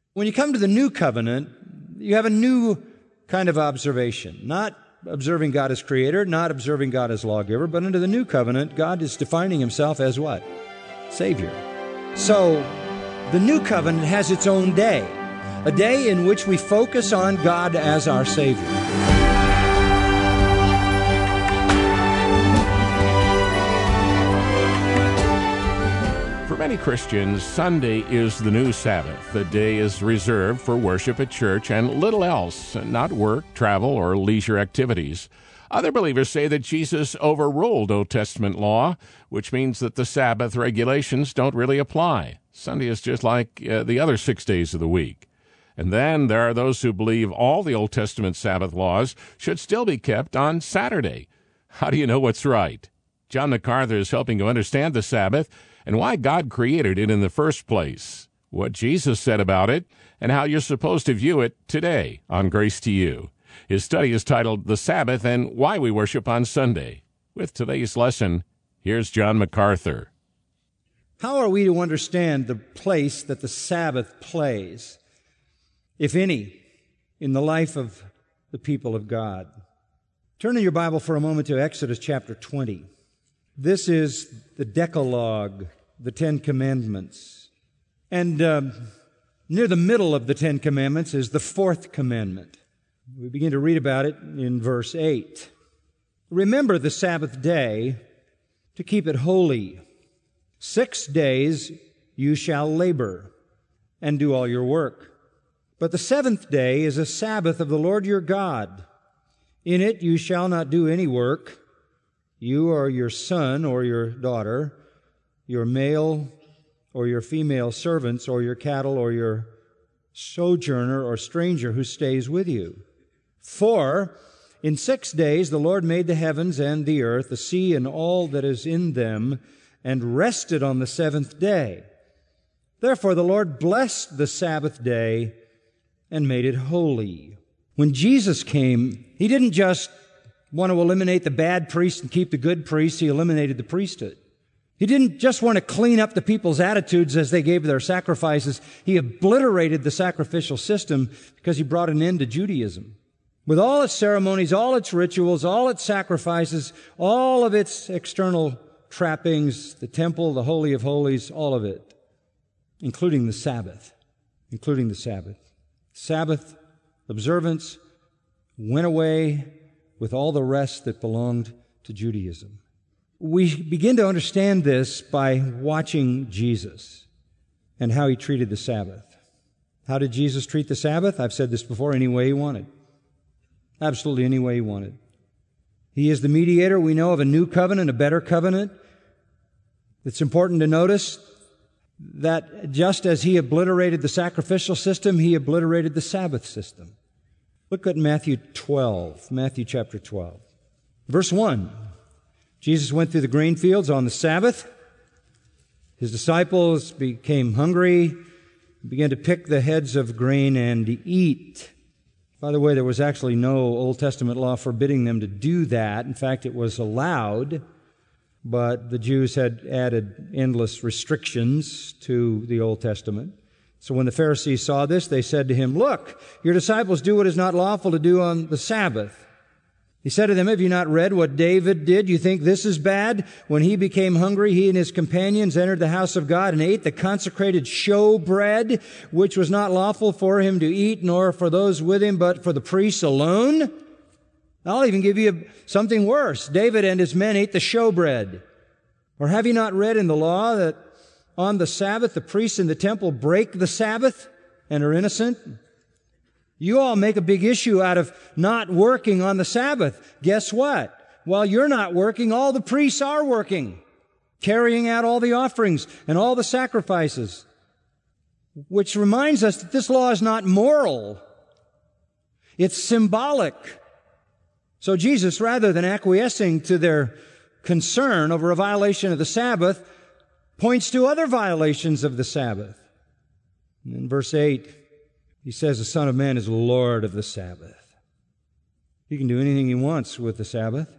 When you come to the new covenant, you have a new kind of observation. Not observing God as creator, not observing God as lawgiver, but under the new covenant, God is defining himself as what? Savior. So, the new covenant has its own day, a day in which we focus on God as our Savior. For many Christians, Sunday is the new Sabbath. The day is reserved for worship at church and little else, not work, travel, or leisure activities. Other believers say that Jesus overruled Old Testament law, which means that the Sabbath regulations don't really apply. Sunday is just like the other 6 days of the week. And then there are those who believe all the Old Testament Sabbath laws should still be kept on Saturday. How do you know what's right? John MacArthur is helping you understand the Sabbath and why God created it in the first place, what Jesus said about it, and how you're supposed to view it today on Grace to You. His study is titled The Sabbath and Why We Worship on Sunday. With today's lesson, here's John MacArthur. How are we to understand the place that the Sabbath plays, if any, in the life of the people of God? Turn in your Bible for a moment to Exodus chapter 20. This is the Decalogue, the Ten Commandments. And near the middle of the Ten Commandments is the fourth commandment. We begin to read about it in verse 8. Remember the Sabbath day to keep it holy. 6 days you shall labor and do all your work. But the seventh day is a Sabbath of the Lord your God. In it you shall not do any work, you or your son or your daughter, your male or your female servants, or your cattle, or your sojourner or stranger who stays with you. For in 6 days the Lord made the heavens and the earth, the sea and all that is in them, and rested on the seventh day. Therefore the Lord blessed the Sabbath day and made it holy. When Jesus came, He didn't just want to eliminate the bad priests and keep the good priests. He eliminated the priesthood. He didn't just want to clean up the people's attitudes as they gave their sacrifices. He obliterated the sacrificial system because He brought an end to Judaism. With all its ceremonies, all its rituals, all its sacrifices, all of its external trappings, the temple, the Holy of Holies, all of it, including the Sabbath. Sabbath observance went away with all the rest that belonged to Judaism. We begin to understand this by watching Jesus and how He treated the Sabbath. How did Jesus treat the Sabbath? I've said this before, any way He wanted. Absolutely any way He wanted. He is the mediator, we know, of a new covenant, a better covenant. It's important to notice that just as He obliterated the sacrificial system, He obliterated the Sabbath system. Look at Matthew chapter 12. Verse 1. Jesus went through the grain fields on the Sabbath. His disciples became hungry, began to pick the heads of grain and eat. By the way, there was actually no Old Testament law forbidding them to do that. In fact, it was allowed, but the Jews had added endless restrictions to the Old Testament. So when the Pharisees saw this, they said to Him, "Look, your disciples do what is not lawful to do on the Sabbath." He said to them, "Have you not read what David did? You think this is bad? When he became hungry, he and his companions entered the house of God and ate the consecrated show bread, which was not lawful for him to eat, nor for those with him, but for the priests alone." I'll even give you something worse. David and his men ate the show bread. Or have you not read in the law that on the Sabbath the priests in the temple break the Sabbath and are innocent? You all make a big issue out of not working on the Sabbath. Guess what? While you're not working, all the priests are working, carrying out all the offerings and all the sacrifices, which reminds us that this law is not moral. It's symbolic. So Jesus, rather than acquiescing to their concern over a violation of the Sabbath, points to other violations of the Sabbath. In verse 8, He says, "The Son of Man is Lord of the Sabbath." He can do anything He wants with the Sabbath.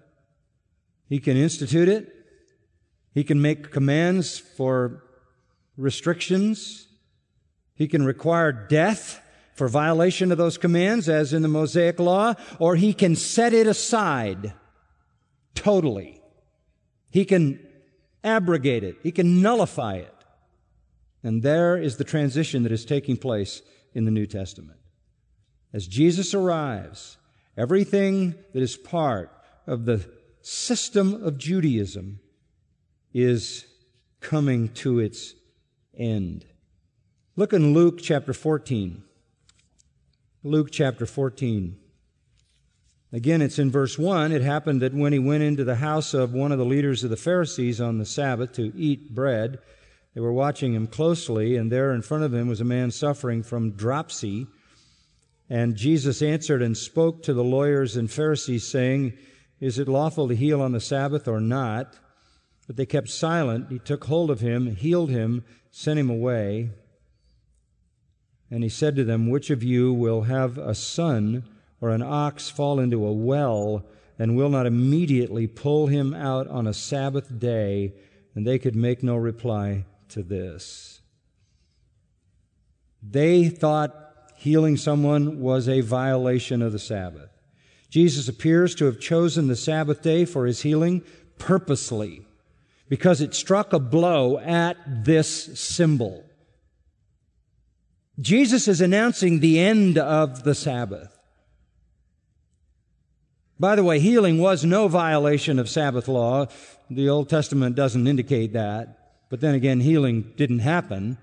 He can institute it. He can make commands for restrictions. He can require death for violation of those commands, as in the Mosaic Law, or He can set it aside totally. He can abrogate it. He can nullify it. And there is the transition that is taking place in the New Testament. As Jesus arrives, everything that is part of the system of Judaism is coming to its end. Look in Luke chapter 14. Luke chapter 14. Again, it's in verse 1. It happened that when he went into the house of one of the leaders of the Pharisees on the Sabbath to eat bread, they were watching him closely, and there in front of him was a man suffering from dropsy. And Jesus answered and spoke to the lawyers and Pharisees, saying, "Is it lawful to heal on the Sabbath or not?" But they kept silent. He took hold of him, healed him, sent him away. And he said to them, "Which of you will have a son or an ox fall into a well and will not immediately pull him out on a Sabbath day?" And they could make no reply to this. They thought healing someone was a violation of the Sabbath. Jesus appears to have chosen the Sabbath day for his healing purposely, because it struck a blow at this symbol. Jesus is announcing the end of the Sabbath. By the way, healing was no violation of Sabbath law. The Old Testament doesn't indicate that. But then again, healing didn't happen.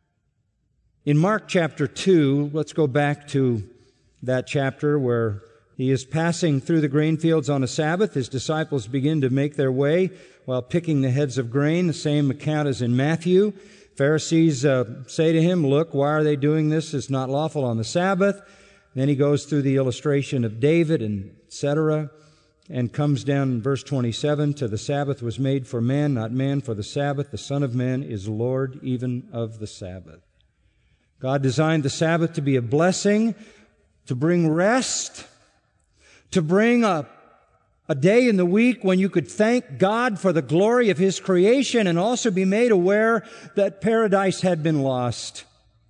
In Mark chapter 2, let's go back to that chapter where he is passing through the grain fields on a Sabbath. His disciples begin to make their way while picking the heads of grain. The same account as in Matthew. Pharisees say to him, "Look, why are they doing this? It's not lawful on the Sabbath." Then he goes through the illustration of David and etc., and comes down in verse 27, "To the Sabbath was made for man, not man for the Sabbath. The Son of Man is Lord even of the Sabbath." God designed the Sabbath to be a blessing, to bring rest, to bring a day in the week when you could thank God for the glory of His creation and also be made aware that paradise had been lost.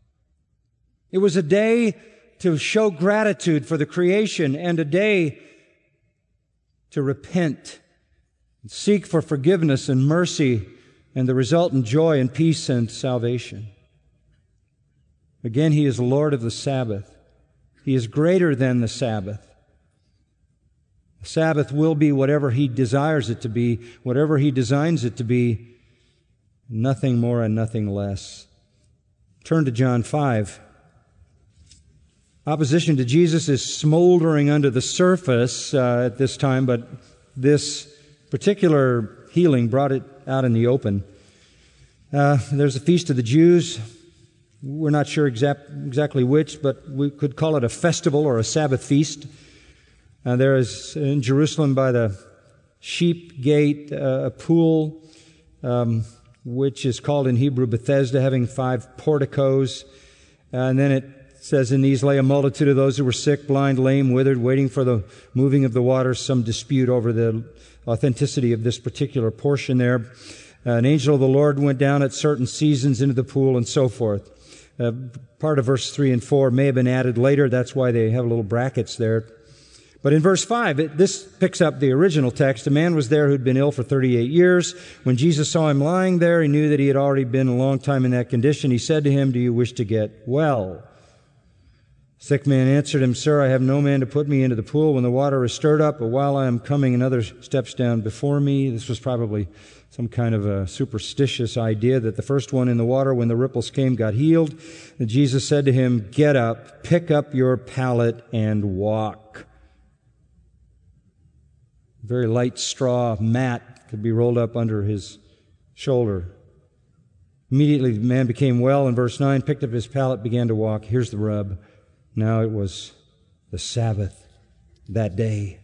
It was a day to show gratitude for the creation and a day to repent and seek for forgiveness and mercy and the resultant joy and peace and salvation. Again, He is Lord of the Sabbath. He is greater than the Sabbath. The Sabbath will be whatever He desires it to be, whatever He designs it to be, nothing more and nothing less. Turn to John 5. Opposition to Jesus is smoldering under the surface at this time, but this particular healing brought it out in the open. There's a feast of the Jews. We're not sure exactly which, but we could call it a festival or a Sabbath feast. There is in Jerusalem by the Sheep Gate a pool, which is called in Hebrew Bethesda, having 5 porticos. And then it says, "In these lay a multitude of those who were sick, blind, lame, withered, waiting for the moving of the waters." Some dispute over the authenticity of this particular portion there. An angel of the Lord went down at certain seasons into the pool, and so forth. Part of verse 3 and 4 may have been added later. That's why they have little brackets there. But in verse 5, this picks up the original text. "A man was there who'd been ill for 38 years. When Jesus saw him lying there, he knew that he had already been a long time in that condition. He said to him, 'Do you wish to get well?' Sick man answered him, 'Sir, I have no man to put me into the pool when the water is stirred up, but while I am coming, another steps down before me.'" This was probably some kind of a superstitious idea that the first one in the water, when the ripples came, got healed. And Jesus said to him, "Get up, pick up your pallet, and walk." A very light straw mat could be rolled up under his shoulder. Immediately the man became well, in verse 9, picked up his pallet, began to walk. Here's the rub. Now it was the Sabbath that day.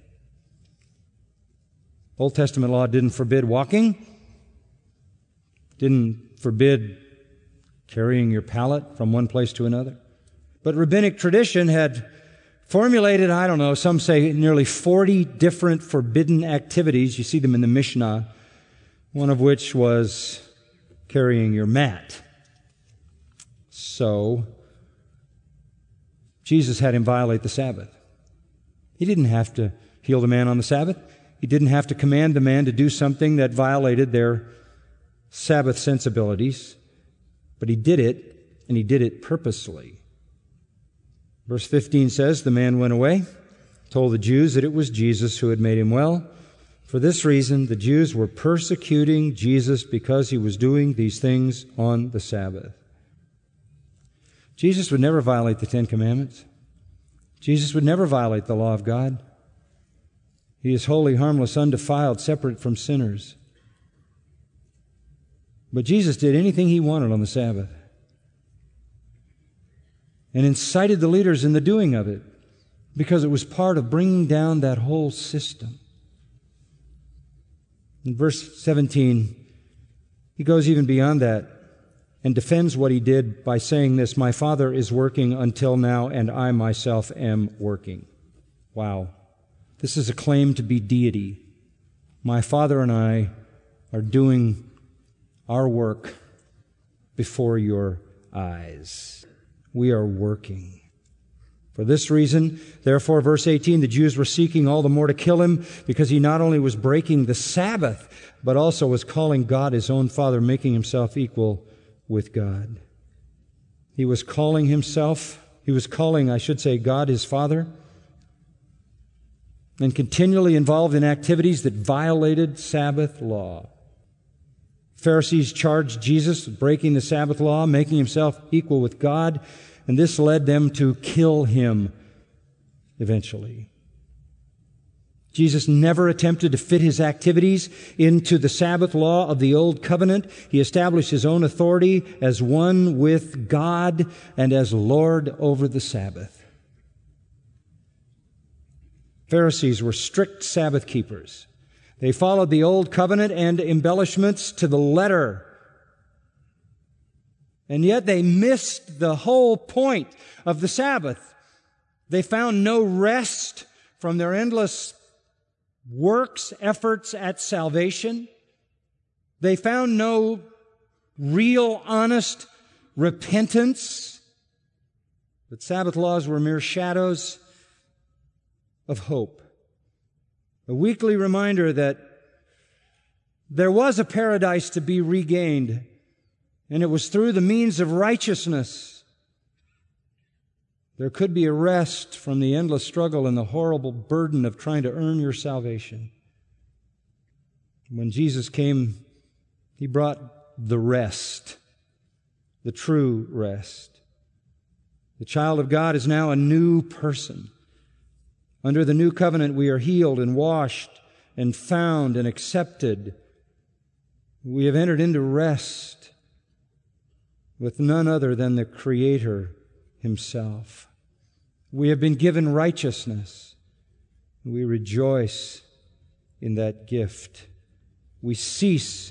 Old Testament law didn't forbid walking, didn't forbid carrying your pallet from one place to another. But rabbinic tradition had formulated, some say nearly 40 different forbidden activities. You see them in the Mishnah, one of which was carrying your mat. So Jesus had him violate the Sabbath. He didn't have to heal the man on the Sabbath. He didn't have to command the man to do something that violated their Sabbath sensibilities. But he did it, and he did it purposely. Verse 15 says, the man went away, told the Jews that it was Jesus who had made him well. For this reason, the Jews were persecuting Jesus because he was doing these things on the Sabbath. Jesus would never violate the Ten Commandments. Jesus would never violate the law of God. He is holy, harmless, undefiled, separate from sinners. But Jesus did anything he wanted on the Sabbath and incited the leaders in the doing of it because it was part of bringing down that whole system. In verse 17, he goes even beyond that and defends what he did by saying this, my Father is working until now, and I myself am working. Wow. This is a claim to be deity. My Father and I are doing our work before your eyes. We are working. For this reason, therefore, verse 18, the Jews were seeking all the more to kill him because he not only was breaking the Sabbath, but also was calling God his own Father, making himself equal with God. He was calling, God his Father, and continually involved in activities that violated Sabbath law. Pharisees charged Jesus with breaking the Sabbath law, making himself equal with God, and this led them to kill him eventually. Jesus never attempted to fit his activities into the Sabbath law of the Old Covenant. He established his own authority as one with God and as Lord over the Sabbath. Pharisees were strict Sabbath keepers. They followed the Old Covenant and embellishments to the letter. And yet they missed the whole point of the Sabbath. They found no rest from their endless works, efforts at salvation. They found no real, honest repentance. But Sabbath laws were mere shadows of hope. A weekly reminder that there was a paradise to be regained, and it was through the means of righteousness. There could be a rest from the endless struggle and the horrible burden of trying to earn your salvation. When Jesus came, he brought the rest, the true rest. The child of God is now a new person. Under the new covenant, we are healed and washed and found and accepted. We have entered into rest with none other than the Creator himself. We have been given righteousness. We rejoice in that gift. We cease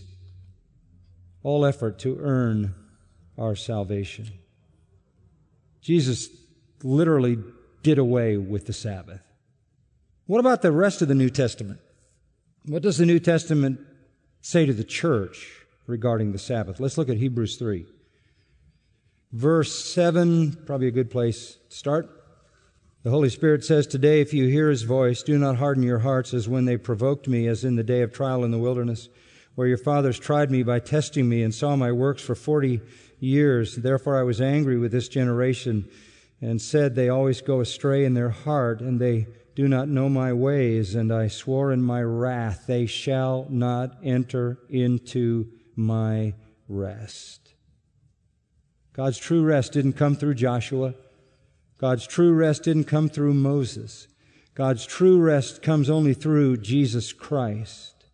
all effort to earn our salvation. Jesus literally did away with the Sabbath. What about the rest of the New Testament? What does the New Testament say to the church regarding the Sabbath? Let's look at Hebrews 3. Verse 7, probably a good place to start. The Holy Spirit says, today, if you hear his voice, do not harden your hearts as when they provoked me, as in the day of trial in the wilderness, where your fathers tried me by testing me and saw my works for 40 years. Therefore I was angry with this generation and said, they always go astray in their heart, and they do not know my ways. And I swore in my wrath, they shall not enter into my rest. God's true rest didn't come through Joshua. God's true rest didn't come through Moses. God's true rest comes only through Jesus Christ.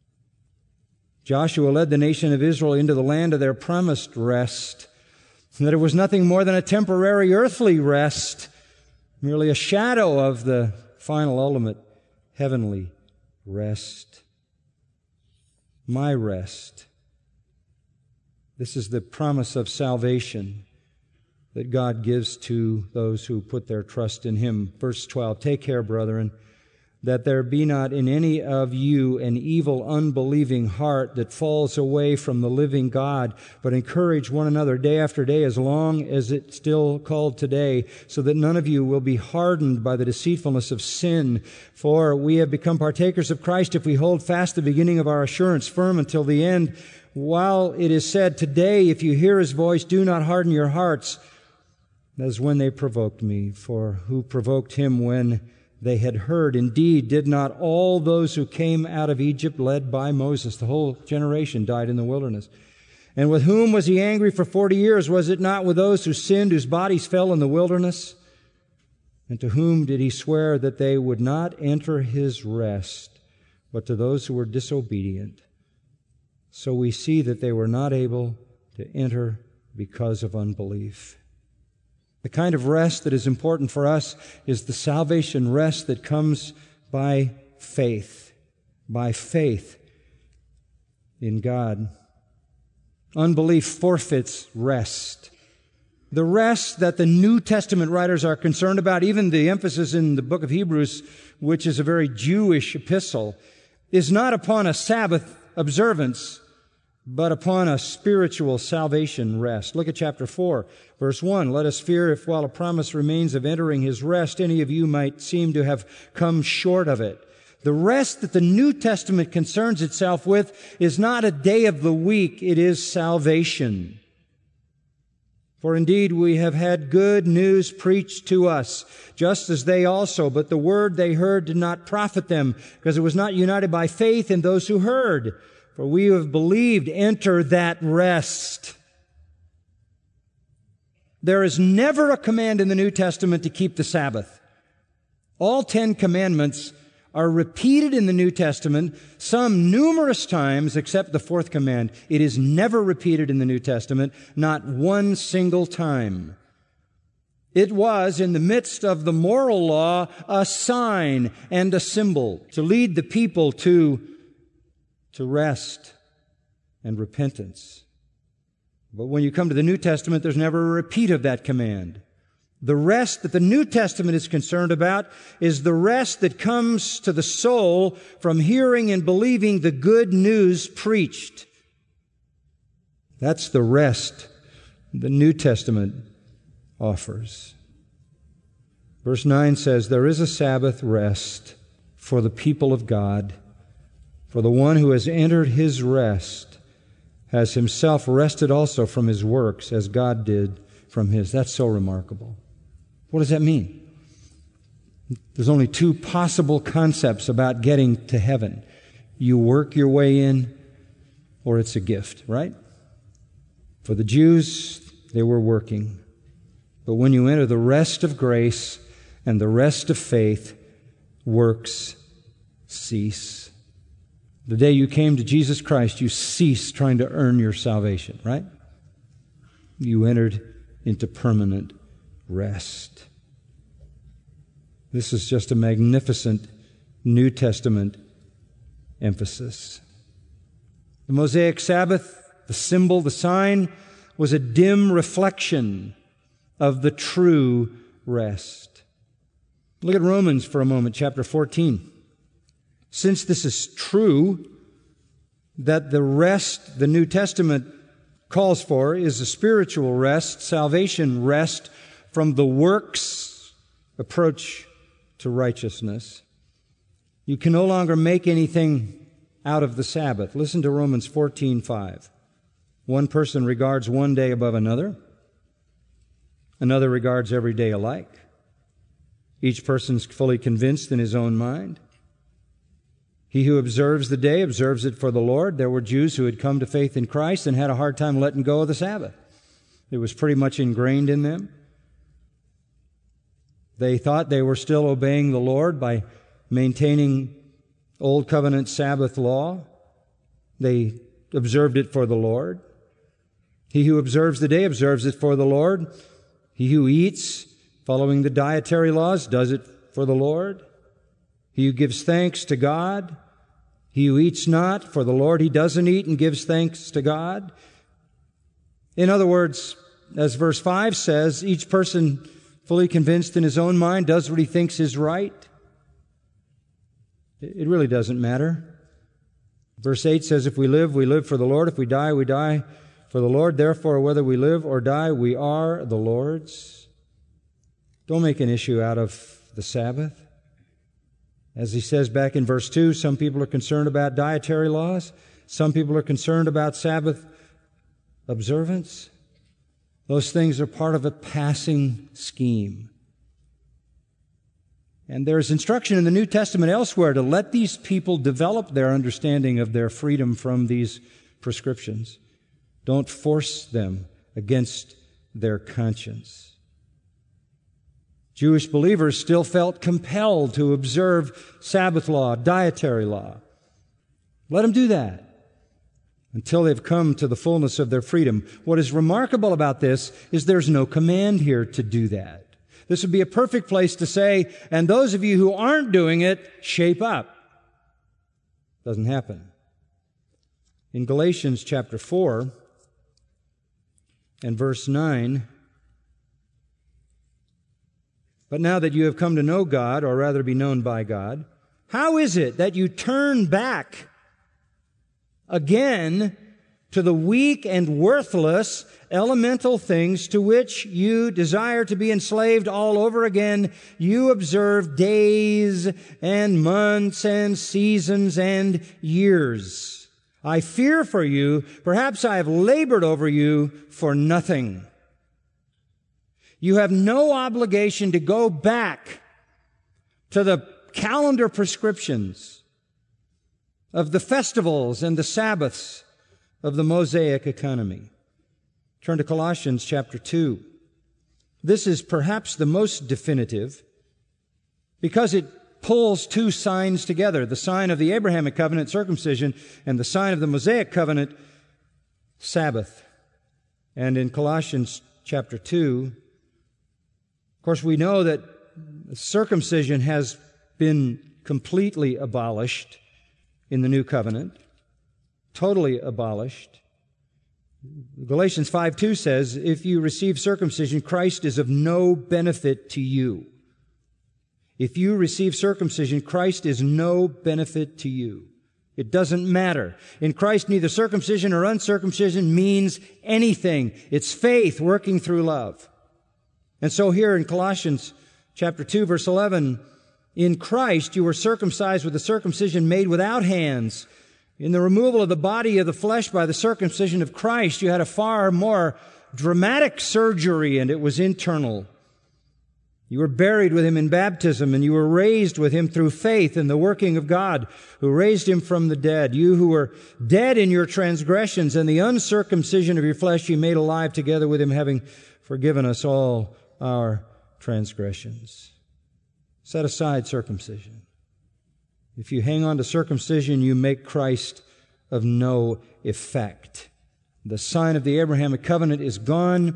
Joshua led the nation of Israel into the land of their promised rest, and that it was nothing more than a temporary earthly rest, merely a shadow of the final, ultimate, heavenly rest. My rest. This is the promise of salvation that God gives to those who put their trust in him. Verse 12, take care, brethren, that there be not in any of you an evil, unbelieving heart that falls away from the living God, but encourage one another day after day as long as it's still called today, so that none of you will be hardened by the deceitfulness of sin. For we have become partakers of Christ if we hold fast the beginning of our assurance firm until the end. While it is said, today, if you hear His voice, do not harden your hearts, as when they provoked me. For who provoked Him when they had heard? Indeed, did not all those who came out of Egypt led by Moses, the whole generation, died in the wilderness? And with whom was He angry for 40 years? Was it not with those who sinned, whose bodies fell in the wilderness? And to whom did He swear that they would not enter His rest, but to those who were disobedient? So we see that they were not able to enter because of unbelief. The kind of rest that is important for us is the salvation rest that comes by faith in God. Unbelief forfeits rest. The rest that the New Testament writers are concerned about, even the emphasis in the book of Hebrews, which is a very Jewish epistle, is not upon a Sabbath observance, but upon a spiritual salvation rest. Look at chapter 4, verse 1. Let us fear if while a promise remains of entering His rest, any of you might seem to have come short of it. The rest that the New Testament concerns itself with is not a day of the week, it is salvation. For indeed we have had good news preached to us, just as they also, but the word they heard did not profit them, because it was not united by faith in those who heard. For we who have believed enter that rest. There is never a command in the New Testament to keep the Sabbath. All 10 commandments are repeated in the New Testament, some numerous times, except the 4th command. It is never repeated in the New Testament, not one single time. It was, in the midst of the moral law, a sign and a symbol to lead the people to rest and repentance. But when you come to the New Testament, there's never a repeat of that command. The rest that the New Testament is concerned about is the rest that comes to the soul from hearing and believing the good news preached. That's the rest the New Testament offers. Verse 9 says, there is a Sabbath rest for the people of God. For the one who has entered His rest has himself rested also from his works, as God did from His. That's so remarkable. What does that mean? There's only 2 possible concepts about getting to heaven. You work your way in, or it's a gift, right? For the Jews, they were working. But when you enter the rest of grace and the rest of faith, works cease. The day you came to Jesus Christ, you ceased trying to earn your salvation, right? You entered into permanent rest. This is just a magnificent New Testament emphasis. The Mosaic Sabbath, the symbol, the sign, was a dim reflection of the true rest. Look at Romans for a moment, chapter 14. Since this is true, that the rest the New Testament calls for is a spiritual rest, salvation rest from the works approach to righteousness. You can no longer make anything out of the Sabbath. Listen to Romans 14:5. One person regards one day above another. Another regards every day alike. Each person's fully convinced in his own mind. He who observes the day observes it for the Lord. There were Jews who had come to faith in Christ and had a hard time letting go of the Sabbath. It was pretty much ingrained in them. They thought they were still obeying the Lord by maintaining Old Covenant Sabbath law. They observed it for the Lord. He who observes the day observes it for the Lord. He who eats, following the dietary laws, does it for the Lord. He who gives thanks to God. He who eats not, for the Lord he doesn't eat and gives thanks to God. In other words, as verse 5 says, each person fully convinced in his own mind does what he thinks is right. It really doesn't matter. Verse 8 says, if we live for the Lord. If we die for the Lord. Therefore, whether we live or die, we are the Lord's. Don't make an issue out of the Sabbath. As he says back in verse 2, some people are concerned about dietary laws. Some people are concerned about Sabbath observance. Those things are part of a passing scheme. And there's instruction in the New Testament elsewhere to let these people develop their understanding of their freedom from these prescriptions. Don't force them against their conscience. Jewish believers still felt compelled to observe Sabbath law, dietary law. Let them do that until they've come to the fullness of their freedom. What is remarkable about this is there's no command here to do that. This would be a perfect place to say, and those of you who aren't doing it, shape up. Doesn't happen. In Galatians chapter 4 and verse 9, but now that you have come to know God, or rather be known by God, how is it that you turn back again to the weak and worthless elemental things to which you desire to be enslaved all over again? You observe days and months and seasons and years. I fear for you. Perhaps I have labored over you for nothing. You have no obligation to go back to the calendar prescriptions of the festivals and the Sabbaths of the Mosaic economy. Turn to Colossians chapter 2. This is perhaps the most definitive because it pulls two signs together, the sign of the Abrahamic covenant, circumcision, and the sign of the Mosaic covenant, Sabbath. And in Colossians chapter 2, of course, we know that circumcision has been completely abolished in the new covenant, totally abolished. Galatians 5:2 says, if you receive circumcision, Christ is of no benefit to you. If you receive circumcision, Christ is no benefit to you. It doesn't matter. In Christ, neither circumcision or uncircumcision means anything. It's faith working through love. And so here in Colossians chapter 2, verse 11, in Christ you were circumcised with a circumcision made without hands. In the removal of the body of the flesh by the circumcision of Christ, you had a far more dramatic surgery, and it was internal. You were buried with Him in baptism, and you were raised with Him through faith in the working of God, who raised Him from the dead. You who were dead in your transgressions and the uncircumcision of your flesh, you made alive together with Him, having forgiven us all our transgressions. Set aside circumcision. If you hang on to circumcision, you make Christ of no effect. The sign of the Abrahamic covenant is gone.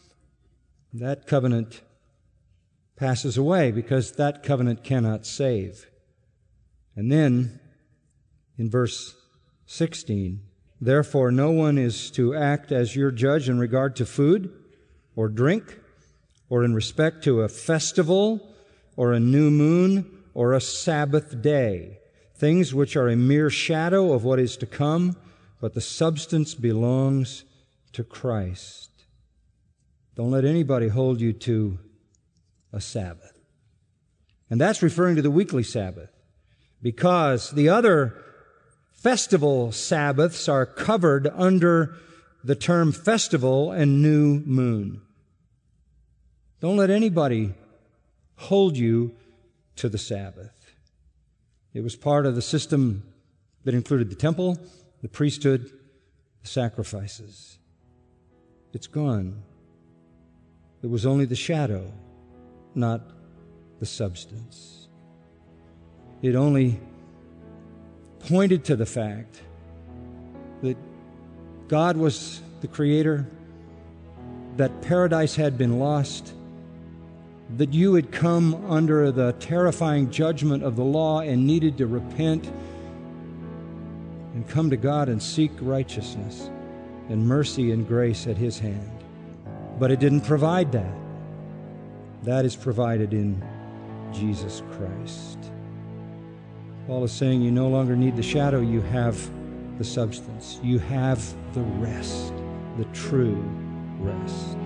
That covenant passes away because that covenant cannot save. And then, in verse 16, therefore no one is to act as your judge in regard to food or drink, or in respect to a festival, or a new moon, or a Sabbath day, things which are a mere shadow of what is to come, but the substance belongs to Christ. Don't let anybody hold you to a Sabbath. And that's referring to the weekly Sabbath, because the other festival Sabbaths are covered under the term festival and new moon. Don't let anybody hold you to the Sabbath. It was part of the system that included the temple, the priesthood, the sacrifices. It's gone. It was only the shadow, not the substance. It only pointed to the fact that God was the Creator, that paradise had been lost, that you had come under the terrifying judgment of the law and needed to repent and come to God and seek righteousness and mercy and grace at His hand. But it didn't provide that. That is provided in Jesus Christ. Paul is saying you no longer need the shadow, you have the substance. You have the rest, the true rest.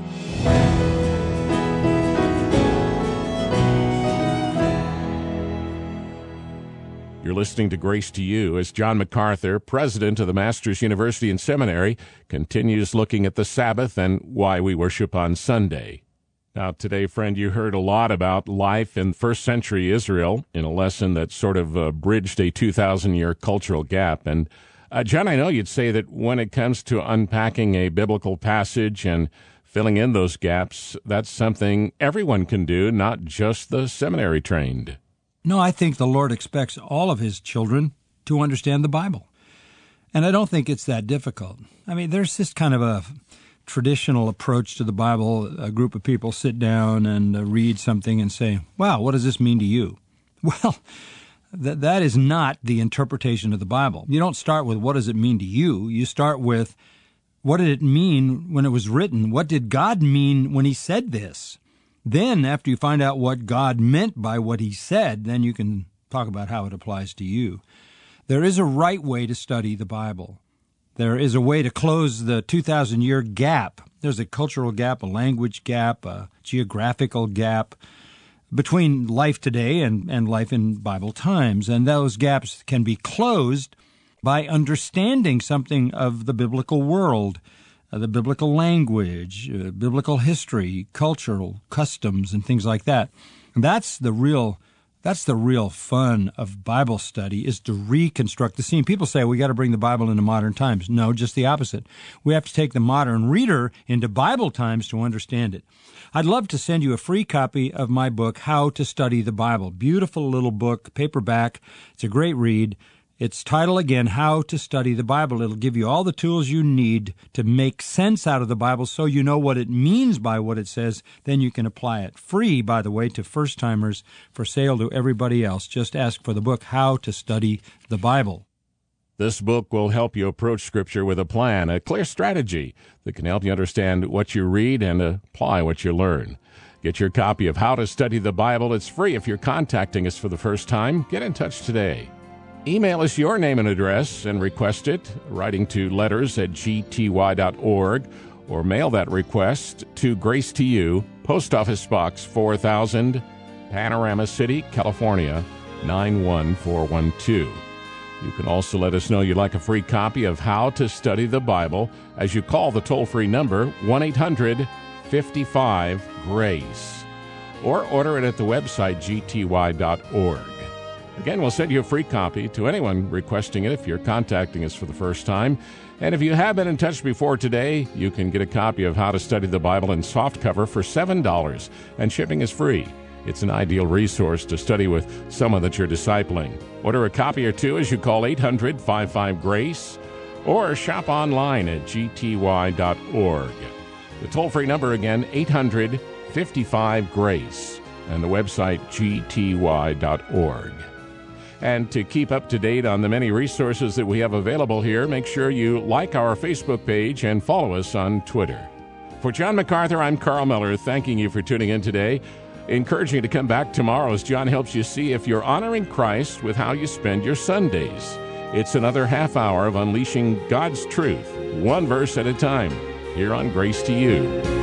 You're listening to Grace to You as John MacArthur, president of the Masters University and Seminary, continues looking at the Sabbath and why we worship on Sunday. Now, today, friend, you heard a lot about life in first century Israel in a lesson that sort of bridged a 2,000-year cultural gap. And, John, I know you'd say that when it comes to unpacking a biblical passage and filling in those gaps, that's something everyone can do, not just the seminary trained. No, I think the Lord expects all of His children to understand the Bible. And I don't think it's that difficult. I mean, there's this kind of a traditional approach to the Bible. A group of people sit down and read something and say, wow, what does this mean to you? Well, that is not the interpretation of the Bible. You don't start with what does it mean to you. You start with what did it mean when it was written? What did God mean when He said this? Then, after you find out what God meant by what He said, then you can talk about how it applies to you. There is a right way to study the Bible. There is a way to close the 2,000-year gap. There's a cultural gap, a language gap, a geographical gap between life today and life in Bible times. And those gaps can be closed by understanding something of the biblical world, the biblical language, biblical history, cultural customs, and things like that. And that's the real fun of Bible study, is to reconstruct the scene. People say we got to bring the Bible into modern times. No, just the opposite. We have to take the modern reader into Bible times to understand it. I'd love to send you a free copy of my book, How to Study the Bible. Beautiful little book, paperback. It's a great read. Its title, again, How to Study the Bible. It'll give you all the tools you need to make sense out of the Bible so you know what it means by what it says. Then you can apply it. Free, by the way, to first-timers, for sale to everybody else. Just ask for the book, How to Study the Bible. This book will help you approach Scripture with a plan, a clear strategy that can help you understand what you read and apply what you learn. Get your copy of How to Study the Bible. It's free if you're contacting us for the first time. Get in touch today. Email us your name and address and request it, writing to letters@gty.org, or mail that request to Grace to You, Post Office Box 4000, Panorama City, California, 91412. You can also let us know you'd like a free copy of How to Study the Bible as you call the toll-free number 1-800-55-GRACE, or order it at the website gty.org. Again, we'll send you a free copy to anyone requesting it if you're contacting us for the first time. And if you have been in touch before today, you can get a copy of How to Study the Bible in softcover for $7, and shipping is free. It's an ideal resource to study with someone that you're discipling. Order a copy or two as you call 800-55-GRACE, or shop online at gty.org. The toll-free number again, 800-55-GRACE, and the website gty.org. And to keep up to date on the many resources that we have available here, make sure you like our Facebook page and follow us on Twitter. For John MacArthur, I'm Carl Miller, thanking you for tuning in today, encouraging you to come back tomorrow as John helps you see if you're honoring Christ with how you spend your Sundays. It's another half hour of unleashing God's truth, one verse at a time, here on Grace to You.